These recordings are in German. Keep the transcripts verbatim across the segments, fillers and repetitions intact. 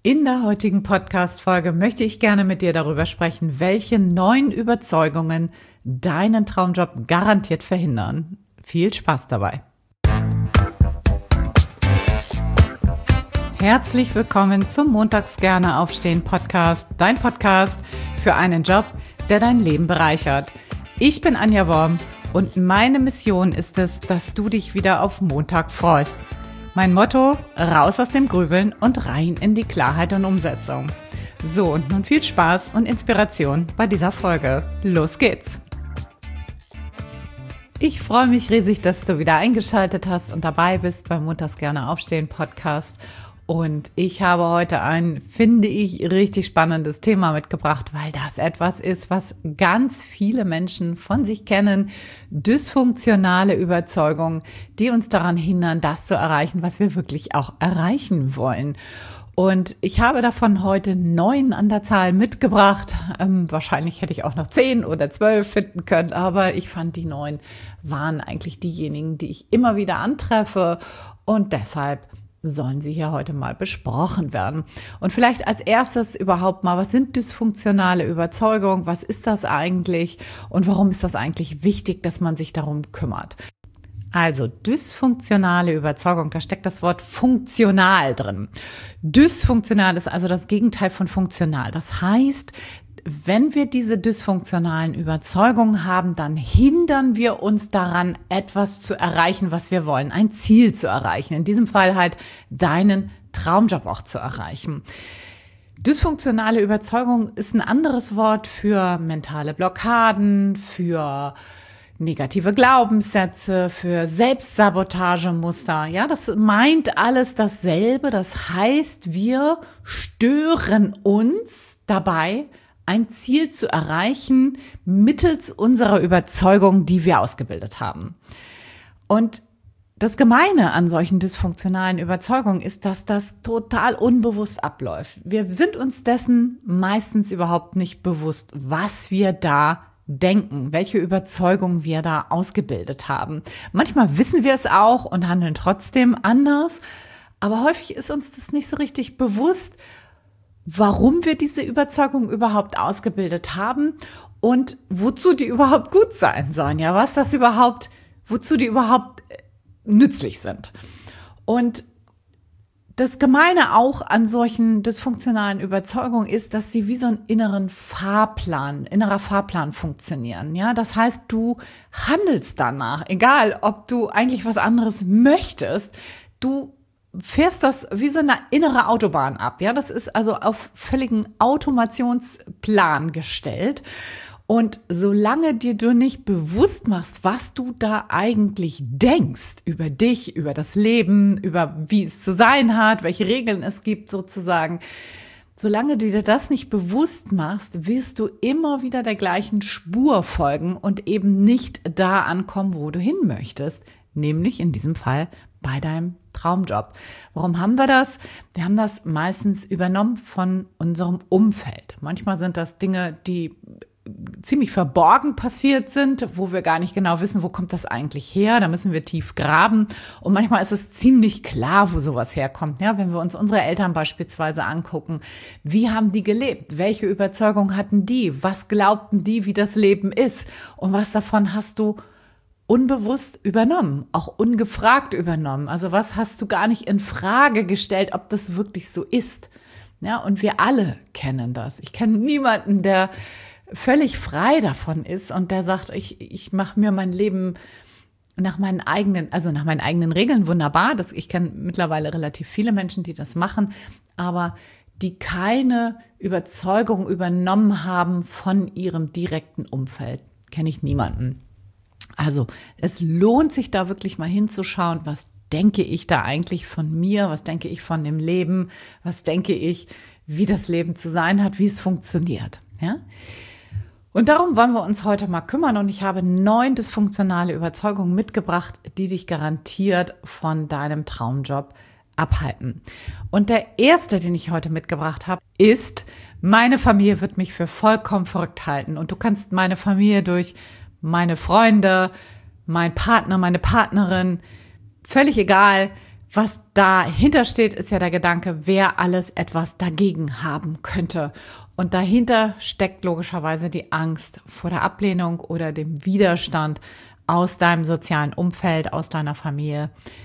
In der heutigen Podcast-Folge möchte ich gerne mit dir darüber sprechen, welche neuen Überzeugungen deinen Traumjob garantiert verhindern. Viel Spaß dabei! Herzlich willkommen zum Montags gerne aufstehen Podcast, dein Podcast für einen Job, der dein Leben bereichert. Ich bin Anja Worm und meine Mission ist es, dass du dich wieder auf Montag freust. Mein Motto: raus aus dem Grübeln und rein in die Klarheit und Umsetzung. So, und nun viel Spaß und Inspiration bei dieser Folge. Los geht's! Ich freue mich riesig, dass du wieder eingeschaltet hast und dabei bist beim Montags gerne aufstehen Podcast. Und ich habe heute ein, finde ich, richtig spannendes Thema mitgebracht, weil das etwas ist, was ganz viele Menschen von sich kennen. Dysfunktionale Überzeugungen, die uns daran hindern, das zu erreichen, was wir wirklich auch erreichen wollen. Und ich habe davon heute neun an der Zahl mitgebracht. Ähm, wahrscheinlich hätte ich auch noch zehn oder zwölf finden können, aber ich fand, die neun waren eigentlich diejenigen, die ich immer wieder antreffe, und deshalb sollen sie hier heute mal besprochen werden. Und vielleicht als erstes überhaupt mal, was sind dysfunktionale Überzeugungen? Was ist das eigentlich? Und warum ist das eigentlich wichtig, dass man sich darum kümmert? Also dysfunktionale Überzeugung, da steckt das Wort funktional drin. Dysfunktional ist also das Gegenteil von funktional. Das heißt, wenn wir diese dysfunktionalen Überzeugungen haben, dann hindern wir uns daran, etwas zu erreichen, was wir wollen, ein Ziel zu erreichen. In diesem Fall halt deinen Traumjob auch zu erreichen. Dysfunktionale Überzeugung ist ein anderes Wort für mentale Blockaden, für negative Glaubenssätze, für Selbstsabotagemuster. Ja, das meint alles dasselbe. Das heißt, wir stören uns dabei, ein Ziel zu erreichen mittels unserer Überzeugung, die wir ausgebildet haben. Und das Gemeine an solchen dysfunktionalen Überzeugungen ist, dass das total unbewusst abläuft. Wir sind uns dessen meistens überhaupt nicht bewusst, was wir da denken, welche Überzeugung wir da ausgebildet haben. Manchmal wissen wir es auch und handeln trotzdem anders, aber häufig ist uns das nicht so richtig bewusst, warum wir diese Überzeugung überhaupt ausgebildet haben und wozu die überhaupt gut sein sollen, ja, was das überhaupt, wozu die überhaupt nützlich sind. Und das Gemeine auch an solchen dysfunktionalen Überzeugungen ist, dass sie wie so einen inneren Fahrplan, innerer Fahrplan funktionieren. Ja, das heißt, du handelst danach, egal ob du eigentlich was anderes möchtest, du fährst das wie so eine innere Autobahn ab. Ja, das ist also auf völligen Automationsplan gestellt. Und solange dir du nicht bewusst machst, was du da eigentlich denkst über dich, über das Leben, über wie es zu sein hat, welche Regeln es gibt sozusagen, solange du dir das nicht bewusst machst, wirst du immer wieder der gleichen Spur folgen und eben nicht da ankommen, wo du hin möchtest, nämlich in diesem Fall bei deinem Traumjob. Warum haben wir das? Wir haben das meistens übernommen von unserem Umfeld. Manchmal sind das Dinge, die ziemlich verborgen passiert sind, wo wir gar nicht genau wissen, wo kommt das eigentlich her. Da müssen wir tief graben. Und manchmal ist es ziemlich klar, wo sowas herkommt. Ja, wenn wir uns unsere Eltern beispielsweise angucken, wie haben die gelebt? Welche Überzeugung hatten die? Was glaubten die, wie das Leben ist? Und was davon hast du unbewusst übernommen, auch ungefragt übernommen. Also was hast du gar nicht in Frage gestellt, ob das wirklich so ist? Ja, und wir alle kennen das. Ich kenne niemanden, der völlig frei davon ist und der sagt, ich, ich mache mir mein Leben nach meinen eigenen, also nach meinen eigenen Regeln, wunderbar. Das, ich kenne mittlerweile relativ viele Menschen, die das machen, aber die keine Überzeugung übernommen haben von ihrem direkten Umfeld. Kenne ich niemanden. Also es lohnt sich da wirklich mal hinzuschauen, was denke ich da eigentlich von mir, was denke ich von dem Leben, was denke ich, wie das Leben zu sein hat, wie es funktioniert. Ja? Und darum wollen wir uns heute mal kümmern und ich habe neun dysfunktionale Überzeugungen mitgebracht, die dich garantiert von deinem Traumjob abhalten. Und der erste, den ich heute mitgebracht habe, ist: Meine Familie wird mich für vollkommen verrückt halten. Und du kannst meine Familie durch meine Freunde, mein Partner, meine Partnerin, völlig egal, was dahinter steht, ist ja der Gedanke, wer alles etwas dagegen haben könnte. Und dahinter steckt logischerweise die Angst vor der Ablehnung oder dem Widerstand aus deinem sozialen Umfeld, aus deiner Familie,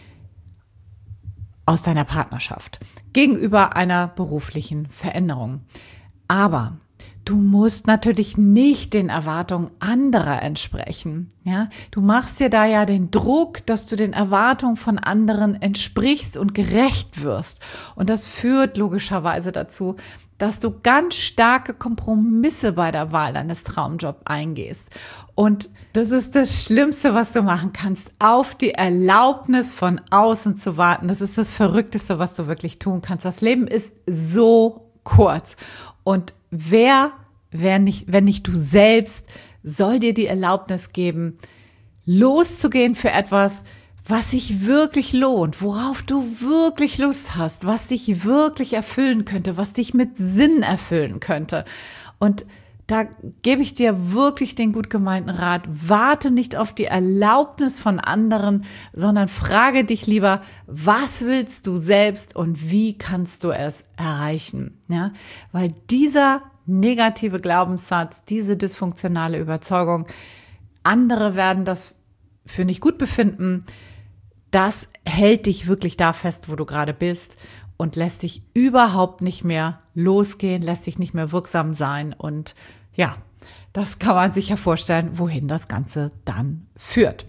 aus deiner Partnerschaft gegenüber einer beruflichen Veränderung. Aber du musst natürlich nicht den Erwartungen anderer entsprechen. Ja, du machst dir da ja den Druck, dass du den Erwartungen von anderen entsprichst und gerecht wirst. Und das führt logischerweise dazu, dass du ganz starke Kompromisse bei der Wahl deines Traumjobs eingehst. Und das ist das Schlimmste, was du machen kannst, auf die Erlaubnis von außen zu warten. Das ist das Verrückteste, was du wirklich tun kannst. Das Leben ist so kurz. Und wer, wer nicht, wenn nicht du selbst, soll dir die Erlaubnis geben, loszugehen für etwas, was sich wirklich lohnt, worauf du wirklich Lust hast, was dich wirklich erfüllen könnte, was dich mit Sinn erfüllen könnte. Und da gebe ich dir wirklich den gut gemeinten Rat, warte nicht auf die Erlaubnis von anderen, sondern frage dich lieber, was willst du selbst und wie kannst du es erreichen? Ja, weil dieser negative Glaubenssatz, diese dysfunktionale Überzeugung, andere werden das für nicht gut befinden, das hält dich wirklich da fest, wo du gerade bist und lässt dich überhaupt nicht mehr losgehen, lässt dich nicht mehr wirksam sein. Und ja, das kann man sich ja vorstellen, wohin das Ganze dann führt.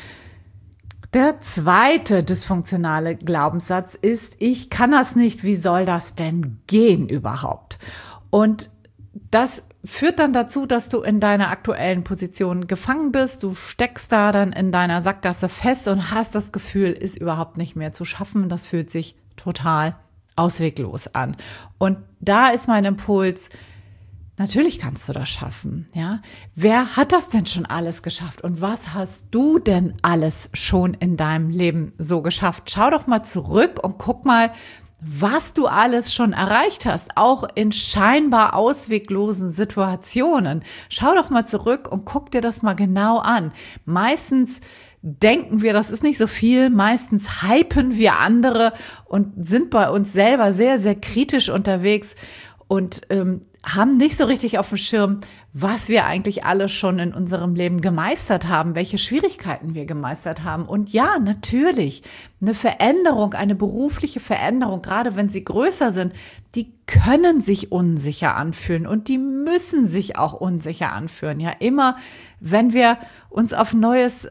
Der zweite dysfunktionale Glaubenssatz ist, ich kann das nicht, wie soll das denn gehen überhaupt? Und das führt dann dazu, dass du in deiner aktuellen Position gefangen bist. Du steckst da dann in deiner Sackgasse fest und hast das Gefühl, ist überhaupt nicht mehr zu schaffen. Das fühlt sich total ausweglos an. Und da ist mein Impuls, natürlich kannst du das schaffen, ja. Wer hat das denn schon alles geschafft? Und was hast du denn alles schon in deinem Leben so geschafft? Schau doch mal zurück und guck mal, was du alles schon erreicht hast, auch in scheinbar ausweglosen Situationen. Schau doch mal zurück und guck dir das mal genau an. Meistens denken wir, das ist nicht so viel. Meistens hypen wir andere und sind bei uns selber sehr, sehr kritisch unterwegs und ähm, haben nicht so richtig auf dem Schirm, was wir eigentlich alle schon in unserem Leben gemeistert haben, welche Schwierigkeiten wir gemeistert haben. Und ja, natürlich, eine Veränderung, eine berufliche Veränderung, gerade wenn sie größer sind, die können sich unsicher anfühlen und die müssen sich auch unsicher anfühlen. Ja, immer, wenn wir uns auf neues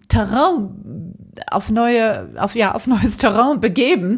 Terrain, auf neue, auf, ja, auf neues Terrain begeben,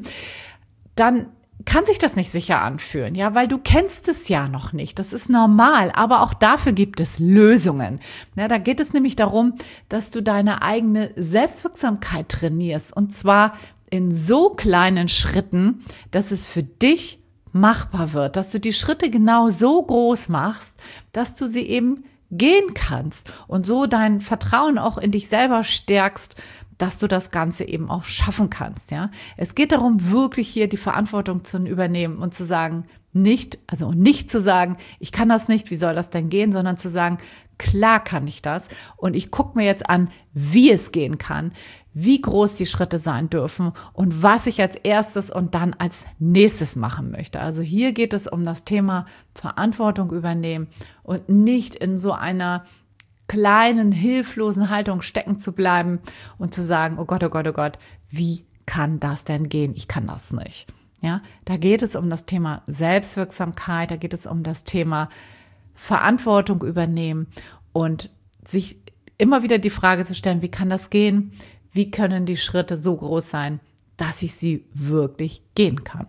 dann kann sich das nicht sicher anfühlen, ja, weil du kennst es ja noch nicht. Das ist normal, aber auch dafür gibt es Lösungen. Ja, da geht es nämlich darum, dass du deine eigene Selbstwirksamkeit trainierst und zwar in so kleinen Schritten, dass es für dich machbar wird, dass du die Schritte genau so groß machst, dass du sie eben gehen kannst und so dein Vertrauen auch in dich selber stärkst, dass du das Ganze eben auch schaffen kannst, ja. Es geht darum, wirklich hier die Verantwortung zu übernehmen und zu sagen, nicht, also nicht zu sagen, ich kann das nicht, wie soll das denn gehen, sondern zu sagen, klar kann ich das und ich gucke mir jetzt an, wie es gehen kann, wie groß die Schritte sein dürfen und was ich als erstes und dann als nächstes machen möchte. Also hier geht es um das Thema Verantwortung übernehmen und nicht in so einer kleinen, hilflosen Haltung stecken zu bleiben und zu sagen, oh Gott, oh Gott, oh Gott, wie kann das denn gehen? Ich kann das nicht. Ja, da geht es um das Thema Selbstwirksamkeit, da geht es um das Thema Verantwortung übernehmen und sich immer wieder die Frage zu stellen, wie kann das gehen? Wie können die Schritte so groß sein, dass ich sie wirklich gehen kann?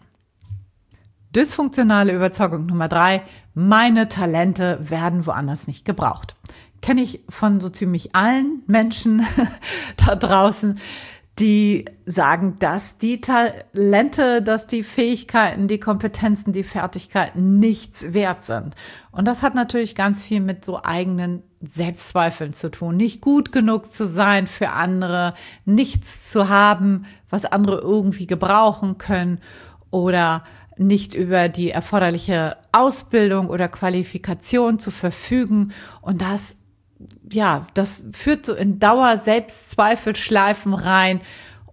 Dysfunktionale Überzeugung Nummer drei, meine Talente werden woanders nicht gebraucht. Kenne ich von so ziemlich allen Menschen da draußen, die sagen, dass die Talente, dass die Fähigkeiten, die Kompetenzen, die Fertigkeiten nichts wert sind. Und das hat natürlich ganz viel mit so eigenen Selbstzweifeln zu tun. Nicht gut genug zu sein für andere, nichts zu haben, was andere irgendwie gebrauchen können oder nicht über die erforderliche Ausbildung oder Qualifikation zu verfügen. Und das ja, das führt so in Dauer Selbstzweifelschleifen rein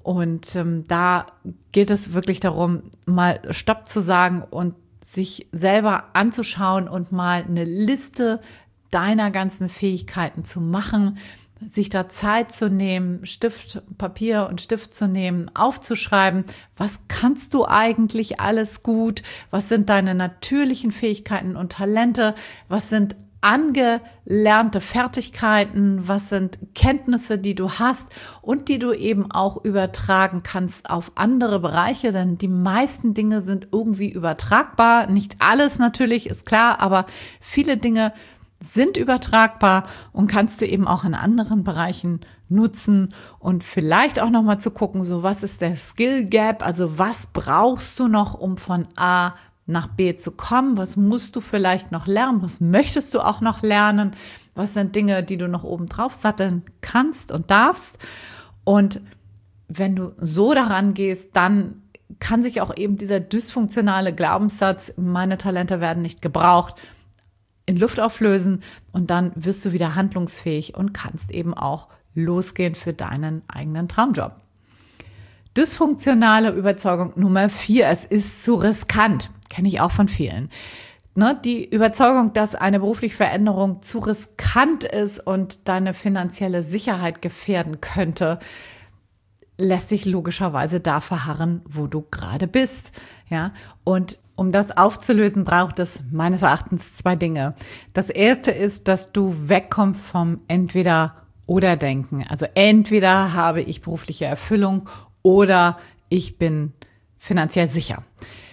Und ähm, da geht es wirklich darum, mal Stopp zu sagen und sich selber anzuschauen und mal eine Liste deiner ganzen Fähigkeiten zu machen, sich da Zeit zu nehmen, Stift, Papier und Stift zu nehmen, aufzuschreiben, was kannst du eigentlich alles gut, was sind deine natürlichen Fähigkeiten und Talente, was sind angelernte Fertigkeiten, was sind Kenntnisse, die du hast und die du eben auch übertragen kannst auf andere Bereiche, denn die meisten Dinge sind irgendwie übertragbar, nicht alles natürlich, ist klar, aber viele Dinge sind übertragbar und kannst du eben auch in anderen Bereichen nutzen und vielleicht auch noch mal zu gucken, so was ist der Skill Gap, also was brauchst du noch, um von A nach B zu kommen, was musst du vielleicht noch lernen, was möchtest du auch noch lernen, was sind Dinge, die du noch oben drauf satteln kannst und darfst. Und wenn du so daran gehst, dann kann sich auch eben dieser dysfunktionale Glaubenssatz, meine Talente werden nicht gebraucht, in Luft auflösen und dann wirst du wieder handlungsfähig und kannst eben auch losgehen für deinen eigenen Traumjob. Dysfunktionale Überzeugung Nummer vier, es ist zu riskant, kenne ich auch von vielen. Ne, die Überzeugung, dass eine berufliche Veränderung zu riskant ist und deine finanzielle Sicherheit gefährden könnte, lässt sich logischerweise da verharren, wo du gerade bist. Ja, und um das aufzulösen, braucht es meines Erachtens zwei Dinge. Das erste ist, dass du wegkommst vom Entweder-oder-Denken. Also entweder habe ich berufliche Erfüllung oder ich bin finanziell sicher.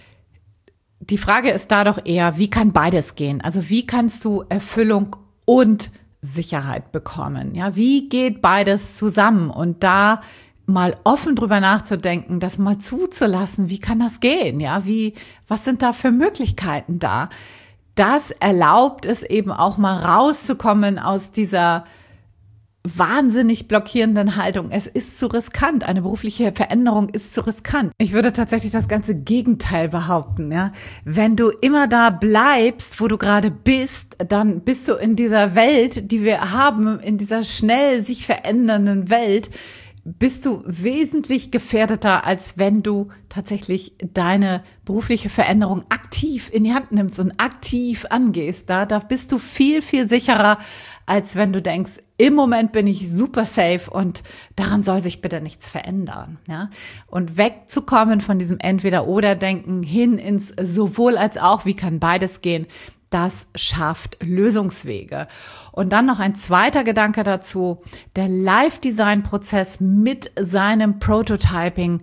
Die Frage ist da doch eher, wie kann beides gehen? Also wie kannst du Erfüllung und Sicherheit bekommen? Ja, wie geht beides zusammen? Und da mal offen drüber nachzudenken, das mal zuzulassen, wie kann das gehen? Ja, wie, was sind da für Möglichkeiten da? Das erlaubt es eben auch mal rauszukommen aus dieser wahnsinnig blockierenden Haltung. Es ist zu riskant. Eine berufliche Veränderung ist zu riskant. Ich würde tatsächlich das ganze Gegenteil behaupten. Ja, wenn du immer da bleibst, wo du gerade bist, dann bist du in dieser Welt, die wir haben, in dieser schnell sich verändernden Welt, bist du wesentlich gefährdeter, als wenn du tatsächlich deine berufliche Veränderung aktiv in die Hand nimmst und aktiv angehst. Da, da bist du viel, viel sicherer, als wenn du denkst, im Moment bin ich super safe und daran soll sich bitte nichts verändern. Ja? Und wegzukommen von diesem Entweder-oder-Denken hin ins sowohl als auch, wie kann beides gehen, das schafft Lösungswege. Und dann noch ein zweiter Gedanke dazu, der Live-Design-Prozess mit seinem Prototyping.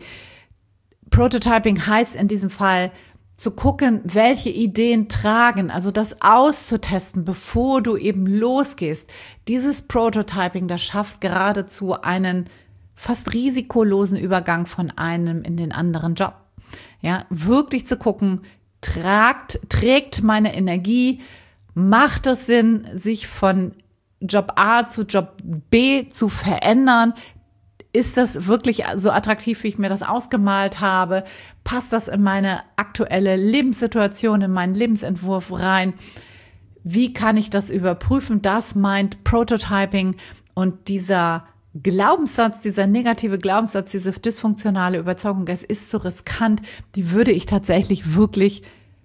Prototyping heißt in diesem Fall, zu gucken, welche Ideen tragen, also das auszutesten, bevor du eben losgehst. Dieses Prototyping, das schafft geradezu einen fast risikolosen Übergang von einem in den anderen Job. Ja, wirklich zu gucken, tragt, trägt meine Energie, macht es Sinn, sich von Job A zu Job B zu verändern? Ist das wirklich so attraktiv, wie ich mir das ausgemalt habe? Passt das in meine aktuelle Lebenssituation, in meinen Lebensentwurf rein? Wie kann ich das überprüfen? Das meint Prototyping und dieser Glaubenssatz, dieser negative Glaubenssatz, diese dysfunktionale Überzeugung, es ist so riskant, die würde ich tatsächlich wirklich,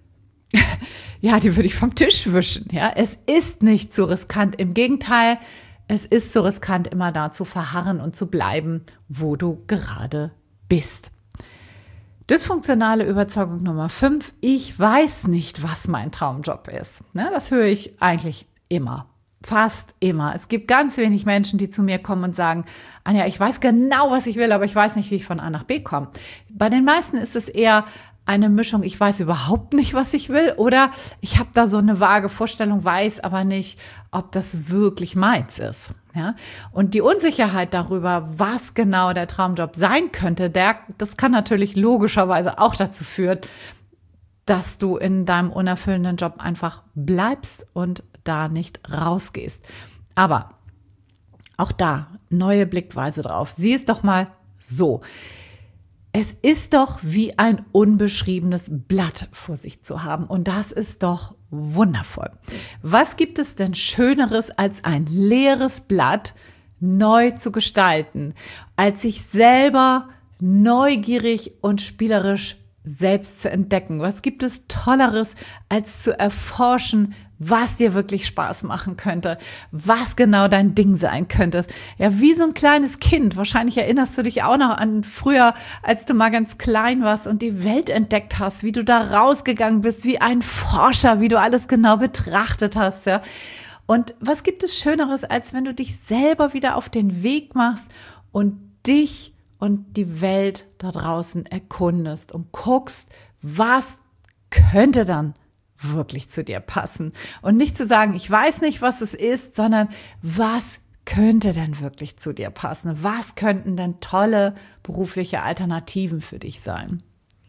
ja, die würde ich vom Tisch wischen. Ja, es ist nicht so riskant. Im Gegenteil, es ist so riskant, immer da zu verharren und zu bleiben, wo du gerade bist. Dysfunktionale Überzeugung Nummer fünf. Ich weiß nicht, was mein Traumjob ist. Ne, das höre ich eigentlich immer. Fast immer. Es gibt ganz wenig Menschen, die zu mir kommen und sagen, Anja, ich weiß genau, was ich will, aber ich weiß nicht, wie ich von A nach B komme. Bei den meisten ist es eher eine Mischung, ich weiß überhaupt nicht, was ich will, oder ich habe da so eine vage Vorstellung, weiß aber nicht, ob das wirklich meins ist. Ja? Und die Unsicherheit darüber, was genau der Traumjob sein könnte, der, das kann natürlich logischerweise auch dazu führen, dass du in deinem unerfüllenden Job einfach bleibst und da nicht rausgehst. Aber auch da, neue Blickweise drauf. Sieh es doch mal so. Es ist doch wie ein unbeschriebenes Blatt vor sich zu haben. Und das ist doch wundervoll. Was gibt es denn Schöneres, als ein leeres Blatt neu zu gestalten, als sich selber neugierig und spielerisch selbst zu entdecken. Was gibt es Tolleres, als zu erforschen, was dir wirklich Spaß machen könnte, was genau dein Ding sein könnte. Ja, wie so ein kleines Kind. Wahrscheinlich erinnerst du dich auch noch an früher, als du mal ganz klein warst und die Welt entdeckt hast, wie du da rausgegangen bist, wie ein Forscher, wie du alles genau betrachtet hast, ja. Und was gibt es Schöneres, als wenn du dich selber wieder auf den Weg machst und dich und die Welt da draußen erkundest und guckst, was könnte dann wirklich zu dir passen. Und nicht zu sagen, ich weiß nicht, was es ist, sondern was könnte denn wirklich zu dir passen? Was könnten denn tolle berufliche Alternativen für dich sein?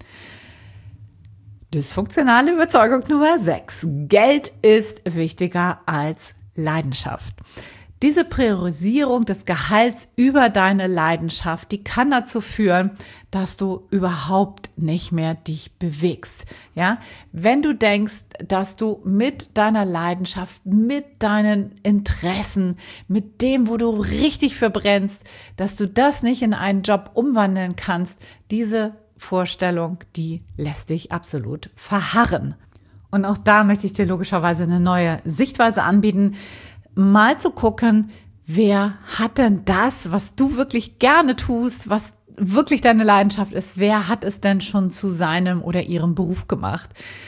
Dysfunktionale Überzeugung Nummer sechs. Geld ist wichtiger als Leidenschaft. Diese Priorisierung des Gehalts über deine Leidenschaft, die kann dazu führen, dass du überhaupt nicht mehr dich bewegst. Ja, wenn du denkst, dass du mit deiner Leidenschaft, mit deinen Interessen, mit dem, wo du richtig verbrennst, dass du das nicht in einen Job umwandeln kannst, diese Vorstellung, die lässt dich absolut verharren. Und auch da möchte ich dir logischerweise eine neue Sichtweise anbieten, mal zu gucken, wer hat denn das, was du wirklich gerne tust, was wirklich deine Leidenschaft ist, wer hat es denn schon zu seinem oder ihrem Beruf gemacht?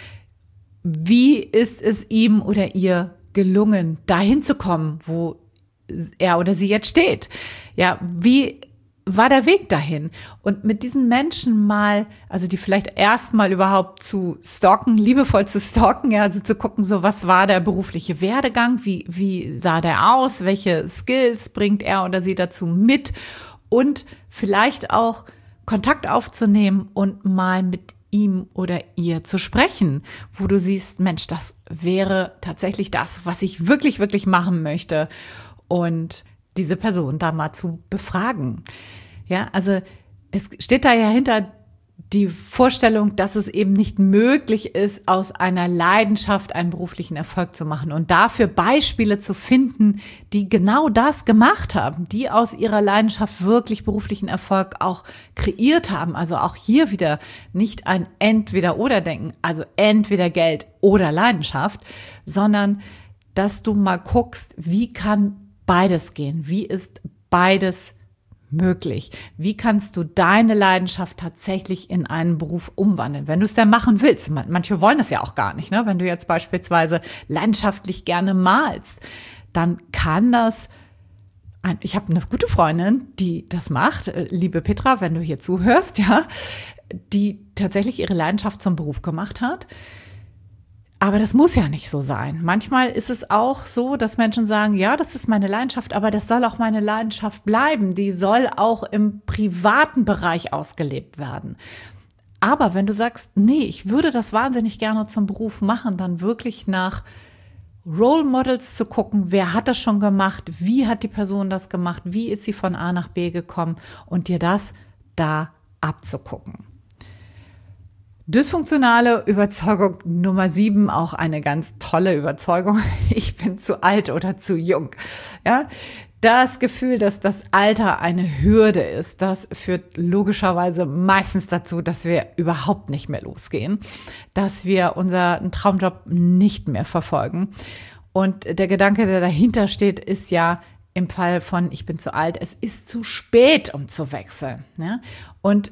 Wie ist es ihm oder ihr gelungen, dahin zu kommen, wo er oder sie jetzt steht? Ja, wie war der Weg dahin? Und mit diesen Menschen mal, also die vielleicht erstmal überhaupt zu stalken, liebevoll zu stalken, ja, also zu gucken, so was war der berufliche Werdegang, wie, wie sah der aus, welche Skills bringt er oder sie dazu mit und vielleicht auch Kontakt aufzunehmen und mal mit ihm oder ihr zu sprechen, wo du siehst, Mensch, das wäre tatsächlich das, was ich wirklich, wirklich machen möchte und diese Person da mal zu befragen. Ja, also es steht da ja hinter die Vorstellung, dass es eben nicht möglich ist, aus einer Leidenschaft einen beruflichen Erfolg zu machen und dafür Beispiele zu finden, die genau das gemacht haben, die aus ihrer Leidenschaft wirklich beruflichen Erfolg auch kreiert haben. Also auch hier wieder nicht ein Entweder-oder-Denken, also entweder Geld oder Leidenschaft, sondern dass du mal guckst, wie kann beides gehen? Wie ist beides möglich? Wie kannst du deine Leidenschaft tatsächlich in einen Beruf umwandeln, wenn du es denn machen willst? Manche wollen das ja auch gar nicht, ne? Wenn du jetzt beispielsweise leidenschaftlich gerne malst, dann kann das, ich habe eine gute Freundin, die das macht, liebe Petra, wenn du hier zuhörst, ja, die tatsächlich ihre Leidenschaft zum Beruf gemacht hat. Aber das muss ja nicht so sein. Manchmal ist es auch so, dass Menschen sagen, ja, das ist meine Leidenschaft, aber das soll auch meine Leidenschaft bleiben. Die soll auch im privaten Bereich ausgelebt werden. Aber wenn du sagst, nee, ich würde das wahnsinnig gerne zum Beruf machen, dann wirklich nach Role Models zu gucken, wer hat das schon gemacht, wie hat die Person das gemacht, wie ist sie von A nach B gekommen und dir das da abzugucken. Dysfunktionale Überzeugung Nummer sieben, auch eine ganz tolle Überzeugung. Ich bin zu alt oder zu jung. Ja, das Gefühl, dass das Alter eine Hürde ist, das führt logischerweise meistens dazu, dass wir überhaupt nicht mehr losgehen, dass wir unseren Traumjob nicht mehr verfolgen. Und der Gedanke, der dahinter steht, ist ja im Fall von ich bin zu alt, es ist zu spät, um zu wechseln. Ja? Und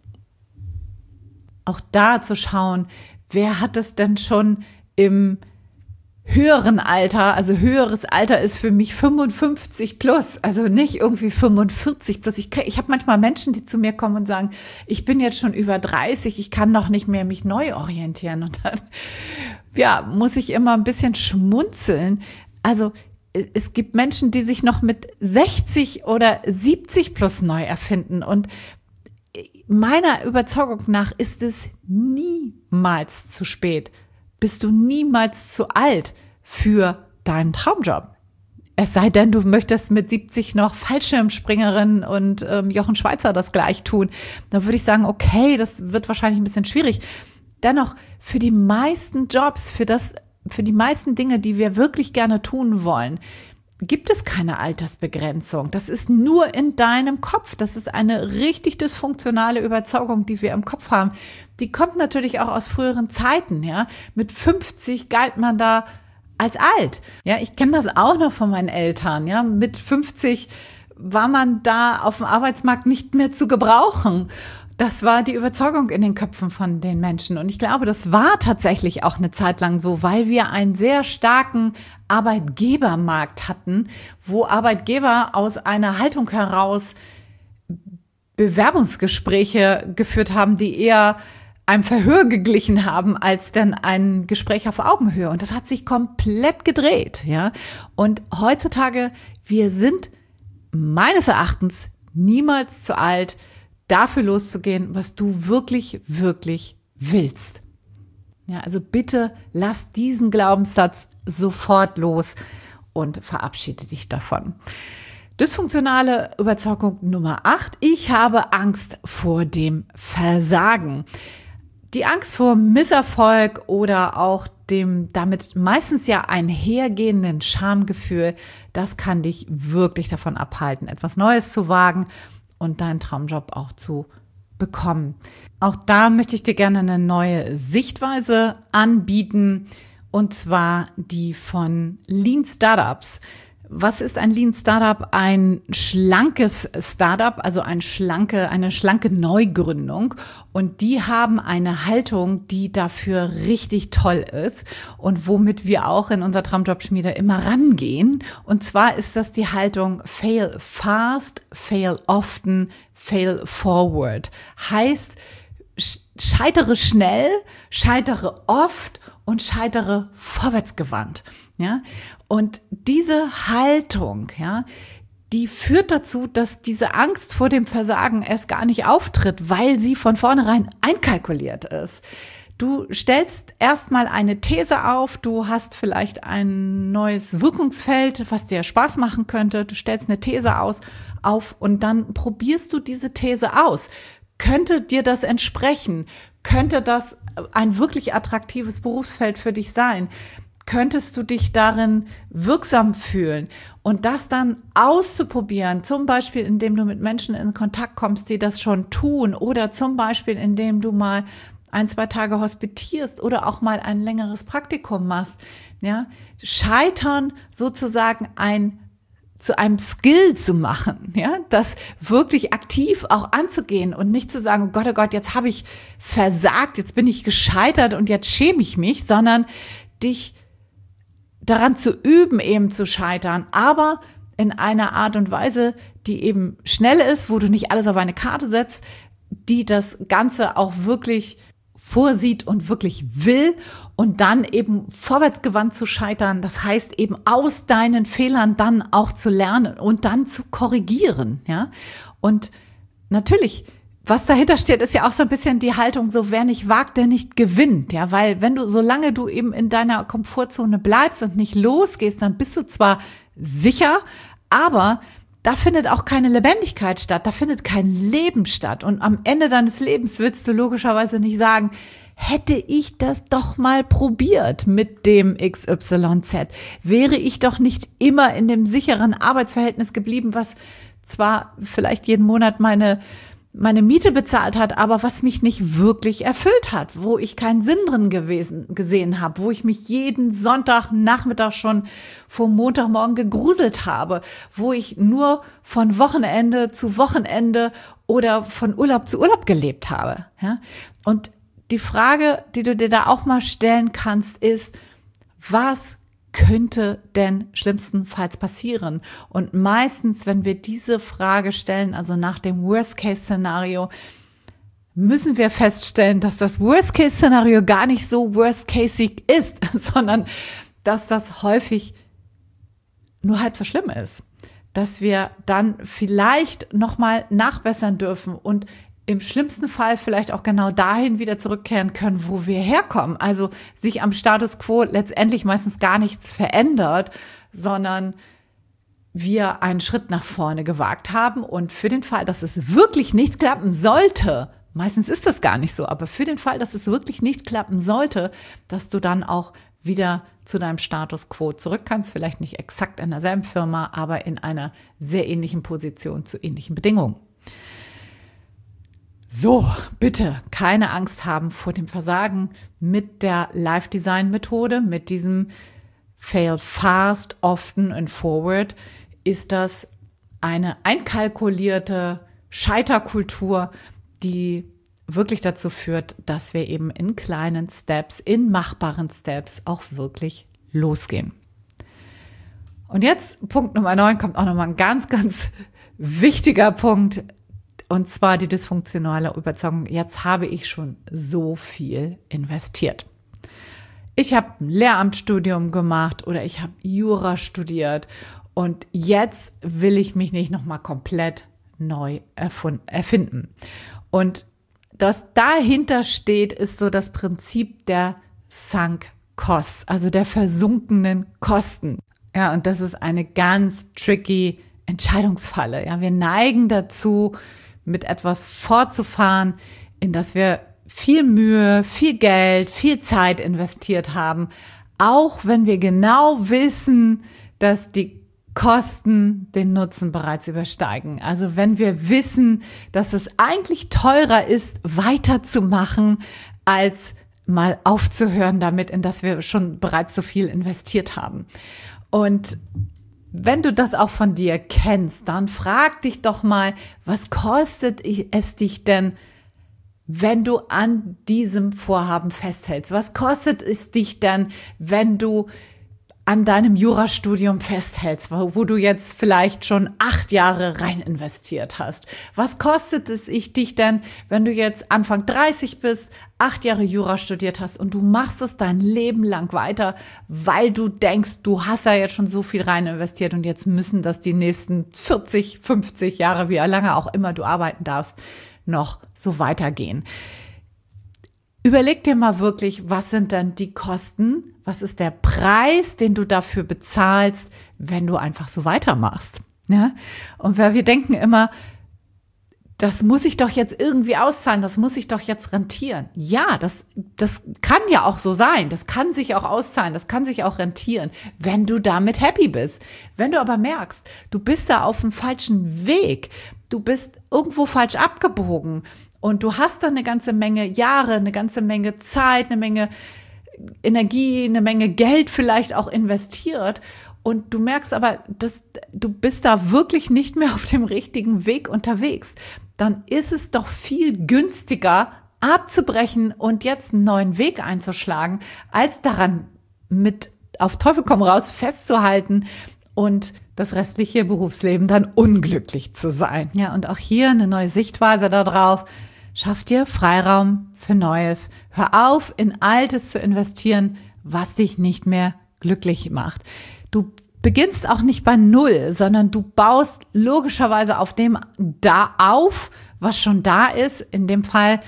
auch da zu schauen, wer hat es denn schon im höheren Alter, also höheres Alter ist für mich fünfundfünfzig plus, also nicht irgendwie fünfundvierzig plus. Ich, ich habe manchmal Menschen, die zu mir kommen und sagen, ich bin jetzt schon über dreißig, ich kann noch nicht mehr mich neu orientieren. Und dann, ja, muss ich immer ein bisschen schmunzeln. Also es gibt Menschen, die sich noch mit sechzig oder siebzig plus neu erfinden und meiner Überzeugung nach ist es niemals zu spät. Bist du niemals zu alt für deinen Traumjob. Es sei denn, du möchtest mit siebzig noch Fallschirmspringerin und ähm, Jochen Schweizer das gleich tun. Dann würde ich sagen, okay, das wird wahrscheinlich ein bisschen schwierig. Dennoch, für die meisten Jobs, für das, für die meisten Dinge, die wir wirklich gerne tun wollen, gibt es keine Altersbegrenzung. Das ist nur in deinem Kopf. Das ist eine richtig dysfunktionale Überzeugung, die wir im Kopf haben. Die kommt natürlich auch aus früheren Zeiten, ja. Mit fünfzig galt man da als alt. Ja, ich kenne das auch noch von meinen Eltern, ja. Mit fünfzig war man da auf dem Arbeitsmarkt nicht mehr zu gebrauchen. Das war die Überzeugung in den Köpfen von den Menschen. Und ich glaube, das war tatsächlich auch eine Zeit lang so, weil wir einen sehr starken Arbeitgebermarkt hatten, wo Arbeitgeber aus einer Haltung heraus Bewerbungsgespräche geführt haben, die eher einem Verhör geglichen haben, als denn ein Gespräch auf Augenhöhe. Und das hat sich komplett gedreht, ja. Und heutzutage, wir sind meines Erachtens niemals zu alt, dafür loszugehen, was du wirklich, wirklich willst. Ja, also bitte lass diesen Glaubenssatz sofort los und verabschiede dich davon. Dysfunktionale Überzeugung Nummer acht. Ich habe Angst vor dem Versagen. Die Angst vor Misserfolg oder auch dem damit meistens ja einhergehenden Schamgefühl, das kann dich wirklich davon abhalten, etwas Neues zu wagen und deinen Traumjob auch zu bekommen. Auch da möchte ich dir gerne eine neue Sichtweise anbieten, und zwar die von Lean Startups. Was ist ein Lean Startup? Ein schlankes Startup, also ein schlanke, eine schlanke Neugründung. Und die haben eine Haltung, die dafür richtig toll ist und womit wir auch in unserer Traumjobschmiede immer rangehen. Und zwar ist das die Haltung fail fast, fail often, fail forward. Heißt, scheitere schnell, scheitere oft und scheitere vorwärtsgewandt. Ja, und diese Haltung, ja, die führt dazu, dass diese Angst vor dem Versagen erst gar nicht auftritt, weil sie von vornherein einkalkuliert ist. Du stellst erstmal eine These auf, du hast vielleicht ein neues Wirkungsfeld, was dir Spaß machen könnte, du stellst eine These aus, auf und dann probierst du diese These aus. Könnte dir das entsprechen? Könnte das ein wirklich attraktives Berufsfeld für dich sein? Könntest du dich darin wirksam fühlen und das dann auszuprobieren, zum Beispiel indem du mit Menschen in Kontakt kommst, die das schon tun oder zum Beispiel indem du mal ein, zwei Tage hospitierst oder auch mal ein längeres Praktikum machst, ja, Scheitern sozusagen ein zu einem Skill zu machen, ja, das wirklich aktiv auch anzugehen und nicht zu sagen, oh Gott, oh Gott, jetzt habe ich versagt, jetzt bin ich gescheitert und jetzt schäme ich mich, sondern dich daran zu üben, eben zu scheitern, aber in einer Art und Weise, die eben schnell ist, wo du nicht alles auf eine Karte setzt, die das Ganze auch wirklich vorsieht und wirklich will und dann eben vorwärtsgewandt zu scheitern. Das heißt eben aus deinen Fehlern dann auch zu lernen und dann zu korrigieren, ja. Und natürlich, was dahinter steht, ist ja auch so ein bisschen die Haltung, so wer nicht wagt, der nicht gewinnt, ja, weil wenn du, solange du eben in deiner Komfortzone bleibst und nicht losgehst, dann bist du zwar sicher, aber da findet auch keine Lebendigkeit statt, da findet kein Leben statt und am Ende deines Lebens willst du logischerweise nicht sagen, hätte ich das doch mal probiert mit dem X Y Z, wäre ich doch nicht immer in dem sicheren Arbeitsverhältnis geblieben, was zwar vielleicht jeden Monat meine meine Miete bezahlt hat, aber was mich nicht wirklich erfüllt hat, wo ich keinen Sinn drin gewesen, gesehen habe, wo ich mich jeden Sonntagnachmittag schon vor Montagmorgen gegruselt habe, wo ich nur von Wochenende zu Wochenende oder von Urlaub zu Urlaub gelebt habe. Ja? Und die Frage, die du dir da auch mal stellen kannst, ist, was könnte denn schlimmstenfalls passieren? Und meistens, wenn wir diese Frage stellen, also nach dem Worst-Case-Szenario, müssen wir feststellen, dass das Worst-Case-Szenario gar nicht so worst-casig ist, sondern dass das häufig nur halb so schlimm ist. Dass wir dann vielleicht nochmal nachbessern dürfen und im schlimmsten Fall vielleicht auch genau dahin wieder zurückkehren können, wo wir herkommen. Also sich am Status quo letztendlich meistens gar nichts verändert, sondern wir einen Schritt nach vorne gewagt haben. Und für den Fall, dass es wirklich nicht klappen sollte, meistens ist das gar nicht so, aber für den Fall, dass es wirklich nicht klappen sollte, dass du dann auch wieder zu deinem Status quo zurück kannst, vielleicht nicht exakt in derselben Firma, aber in einer sehr ähnlichen Position zu ähnlichen Bedingungen. So, bitte keine Angst haben vor dem Versagen mit der Life-Design-Methode, mit diesem Fail fast, often and forward, ist das eine einkalkulierte Scheiterkultur, die wirklich dazu führt, dass wir eben in kleinen Steps, in machbaren Steps auch wirklich losgehen. Und jetzt, Punkt Nummer neun, kommt auch nochmal ein ganz, ganz wichtiger Punkt, und zwar die dysfunktionale Überzeugung, jetzt habe ich schon so viel investiert. Ich habe ein Lehramtsstudium gemacht oder ich habe Jura studiert und jetzt will ich mich nicht nochmal komplett neu erfinden. Und das dahinter steht, ist so das Prinzip der Sunk Costs, also der versunkenen Kosten. Ja, und das ist eine ganz tricky Entscheidungsfalle. Ja, wir neigen dazu, mit etwas fortzufahren, in das wir viel Mühe, viel Geld, viel Zeit investiert haben, auch wenn wir genau wissen, dass die Kosten den Nutzen bereits übersteigen. Also wenn wir wissen, dass es eigentlich teurer ist, weiterzumachen, als mal aufzuhören damit, in das wir schon bereits so viel investiert haben. Und wenn du das auch von dir kennst, dann frag dich doch mal, was kostet es dich denn, wenn du an diesem Vorhaben festhältst? Was kostet es dich denn, wenn du an deinem Jurastudium festhältst, wo, wo du jetzt vielleicht schon acht Jahre rein investiert hast? Was kostet es dich denn, wenn du jetzt Anfang dreißig bist, acht Jahre Jura studiert hast und du machst es dein Leben lang weiter, weil du denkst, du hast da jetzt schon so viel rein investiert und jetzt müssen das die nächsten vierzig, fünfzig Jahre, wie lange auch immer du arbeiten darfst, noch so weitergehen? Überleg dir mal wirklich, was sind denn die Kosten? Was ist der Preis, den du dafür bezahlst, wenn du einfach so weitermachst? Ja? Und weil wir denken immer, das muss ich doch jetzt irgendwie auszahlen, das muss ich doch jetzt rentieren. Ja, das, das kann ja auch so sein, das kann sich auch auszahlen, das kann sich auch rentieren, wenn du damit happy bist. Wenn du aber merkst, du bist da auf dem falschen Weg, du bist irgendwo falsch abgebogen, und du hast dann eine ganze Menge Jahre, eine ganze Menge Zeit, eine Menge Energie, eine Menge Geld vielleicht auch investiert. Und du merkst aber, dass du bist da wirklich nicht mehr auf dem richtigen Weg unterwegs. Dann ist es doch viel günstiger, abzubrechen und jetzt einen neuen Weg einzuschlagen, als daran mit auf Teufel komm raus festzuhalten und das restliche Berufsleben dann unglücklich zu sein. Ja, und auch hier eine neue Sichtweise darauf. Schaff dir Freiraum für Neues. Hör auf, in Altes zu investieren, was dich nicht mehr glücklich macht. Du beginnst auch nicht bei Null, sondern du baust logischerweise auf dem da auf, was schon da ist. In dem Fall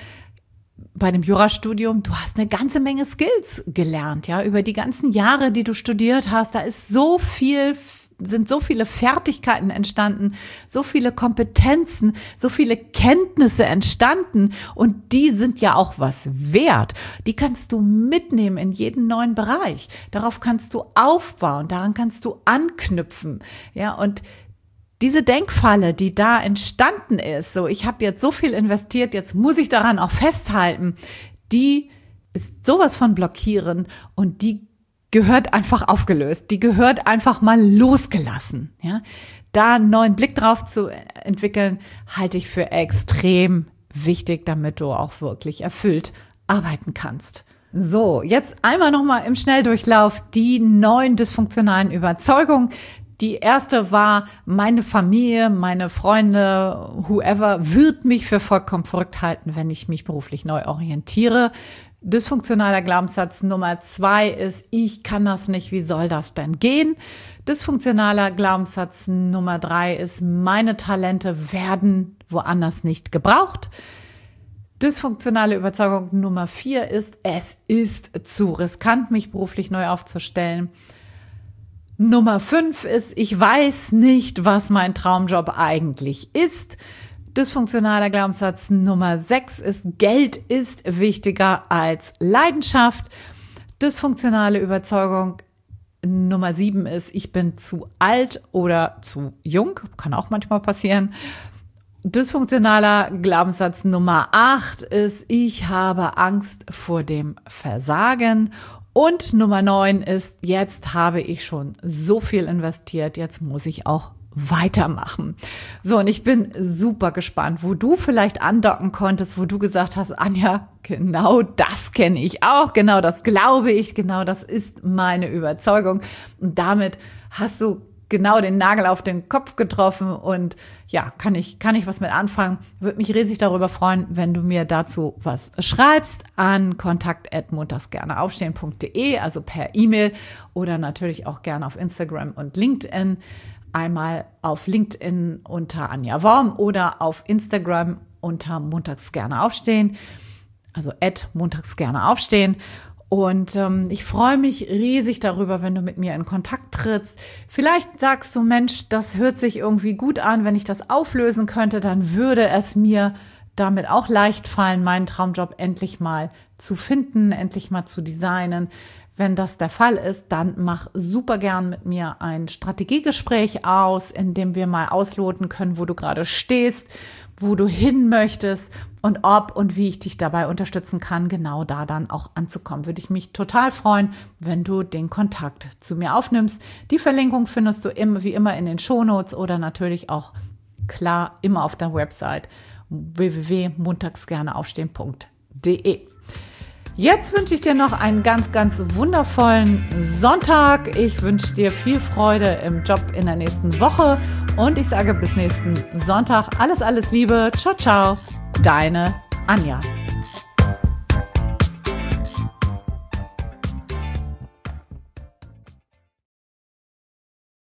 bei dem Jurastudium, du hast eine ganze Menge Skills gelernt, ja, über die ganzen Jahre, die du studiert hast. Da ist so viel sind so viele Fertigkeiten entstanden, so viele Kompetenzen, so viele Kenntnisse entstanden und die sind ja auch was wert. Die kannst du mitnehmen in jeden neuen Bereich. Darauf kannst du aufbauen, daran kannst du anknüpfen. Ja, und diese Denkfalle, die da entstanden ist, so ich habe jetzt so viel investiert, jetzt muss ich daran auch festhalten, die ist sowas von blockierend und die gehört einfach aufgelöst, die gehört einfach mal losgelassen. Ja? Da einen neuen Blick drauf zu entwickeln, halte ich für extrem wichtig, damit du auch wirklich erfüllt arbeiten kannst. So, jetzt einmal nochmal im Schnelldurchlauf die neun dysfunktionalen Überzeugungen. Die erste war, meine Familie, meine Freunde, whoever, wird mich für vollkommen verrückt halten, wenn ich mich beruflich neu orientiere. Dysfunktionaler Glaubenssatz Nummer zwei ist, ich kann das nicht, wie soll das denn gehen? Dysfunktionaler Glaubenssatz Nummer drei ist, meine Talente werden woanders nicht gebraucht. Dysfunktionale Überzeugung Nummer vier ist, es ist zu riskant, mich beruflich neu aufzustellen. Nummer fünf ist, ich weiß nicht, was mein Traumjob eigentlich ist. Dysfunktionaler Glaubenssatz Nummer sechs ist, Geld ist wichtiger als Leidenschaft. Dysfunktionale Überzeugung Nummer sieben ist, ich bin zu alt oder zu jung, kann auch manchmal passieren. Dysfunktionaler Glaubenssatz Nummer acht ist, ich habe Angst vor dem Versagen. Und Nummer neun ist, jetzt habe ich schon so viel investiert, jetzt muss ich auch weitermachen. So, und ich bin super gespannt, wo du vielleicht andocken konntest, wo du gesagt hast, Anja, genau das kenne ich auch, genau das glaube ich, genau das ist meine Überzeugung. Und damit hast du genau den Nagel auf den Kopf getroffen und ja, kann ich, kann ich was mit anfangen. Würde mich riesig darüber freuen, wenn du mir dazu was schreibst an kontakt at montagsgerneaufstehen punkt de, also per E-Mail oder natürlich auch gerne auf Instagram und LinkedIn. Einmal auf LinkedIn unter Anja Worm oder auf Instagram unter montags gerne aufstehen, also at montags gerne aufstehen. Und ähm, ich freue mich riesig darüber, wenn du mit mir in Kontakt trittst. Vielleicht sagst du, Mensch, das hört sich irgendwie gut an. Wenn ich das auflösen könnte, dann würde es mir damit auch leicht fallen, meinen Traumjob endlich mal zu finden, endlich mal zu designen. Wenn das der Fall ist, dann mach super gern mit mir ein Strategiegespräch aus, in dem wir mal ausloten können, wo du gerade stehst, wo du hin möchtest und ob und wie ich dich dabei unterstützen kann, genau da dann auch anzukommen. Würde ich mich total freuen, wenn du den Kontakt zu mir aufnimmst. Die Verlinkung findest du immer, wie immer in den Shownotes oder natürlich auch klar immer auf der Website w w w punkt montagsgerneaufstehen punkt de. Jetzt wünsche ich dir noch einen ganz, ganz wundervollen Sonntag. Ich wünsche dir viel Freude im Job in der nächsten Woche und ich sage bis nächsten Sonntag alles, alles Liebe. Ciao, ciao, deine Anja.